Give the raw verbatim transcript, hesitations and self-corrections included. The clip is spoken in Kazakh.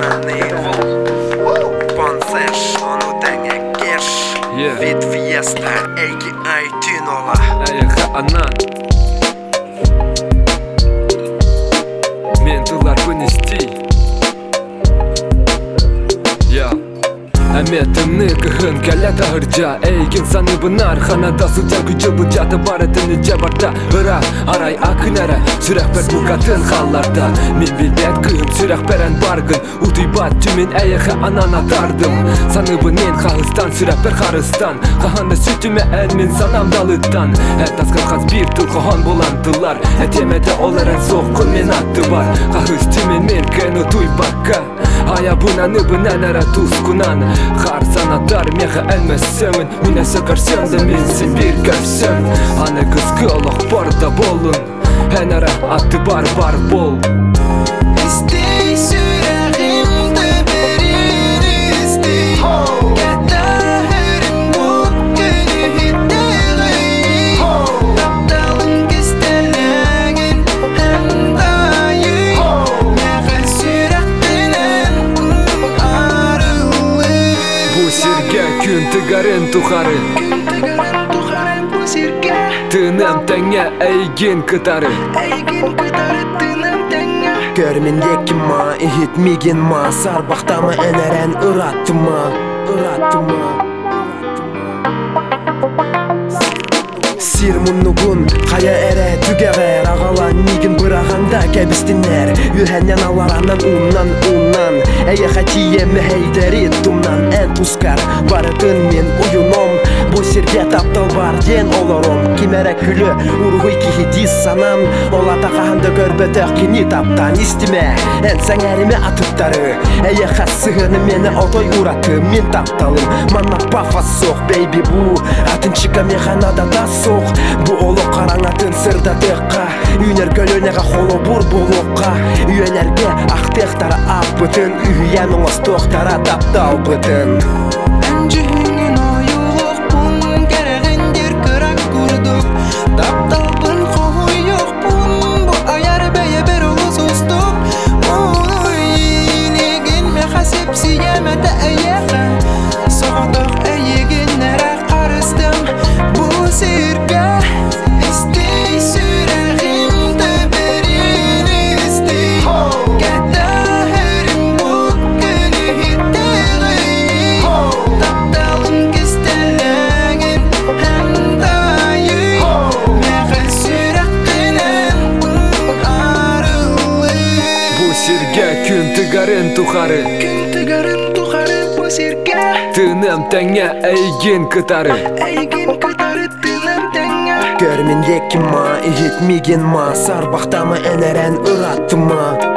Ponsesh, onu denge gersh Fit fiesta, eki ay tünola Ayakha anan Men dılar bunesti Ya Әметімні күхін кәләті ғыржа Әйген саны бұнар Ханада сұлжа күчі бұджаты бары діні жабарда Ыра арай акын әрі Сүрәк бәр бұқатын қаларда Мен белбәт күхім сүрәк бәрән баргын Ұтый бат түмен әйіғі анан атардым Саны бұнен қағыстан сүрәк бәр қарыстан Қағанды сүтіме ән мен санам далыттан Әт асқыр қаз бір тұл қоған боландылар Әтемеді оларын соққын мен атты бар Қағыз түмен мен кән ұтый баққа Ая бұнаны бұнан әрі тұсқынан Қар санатар меға әлмәсімін Міне сөкірсем де менсін бір кәпсім Аны күзгі олық барда болын Ән әрі атты бар бар бол Істей сүрәғімді бірін істей Кәтті әрім бұд күні хеттіғі Тапталын кестеләгін әндайы Мәғіл сүрәқтінен күн арылы Бұ сирге күн тігарен тұқары Күн тігарен тұқарын бұ сирге Тынам тәңе әйген кытары Әйген кытары тынам тәңе Көрмендекі ма, ихетмеген ма Сарбақтамы әнәрән ұратты ма Ұратты ма Сир мұннығын қая әрі түгәғәр Ағала неген бұрағанда кәбістінер Үйәннен аларанан ұннан ұннан Әйе қатие мәйдәрі тұмнан ән тұскар Барытын мен ұйыном Бұл сирге таптал бар ден оларым Кемәрі күлі ұрғый кейдіз санам Ола тақағанды көрбәді кені таптан Истіме ән сәңәріме атыптары Әйе қасығыны мені отой ұраты Мен тапталым Манна пафа соқ бейби бұ Атыншыға механада да соқ Бұ олы қараңатын сырда дыққа Үйнер көлінеға қолы бұр болуққа Үйелерге ақтықтары ап бұтын Үйен оңыз тоқтара таптал бұтын Әнжіңін ойылық бұн Кәрігіндер күрәк күрдік Тапталбын қолы yok бұн Бұ аяр бәйе бір ұлы сұстық Мұны енеген мәқасеп сиемәді әйеқі Соғдық әйеген әрі қарыстым Бұ сирге Істей сүрәғімді бірін істей Кәтті әрім бұд күні хеттіғі Тапталын кестеләгін әндайы Мәғіл сүрәқтінен бұн арылы Бұ сирге күн тігарен тұқары Күн тігарын тұқары бұ сирге Тынам тәңе әйген кытары Әйген кытары тынам тәңе Көрмендекі ма, ихетмеген ма Сарбақтамы әнәрән ұратты ма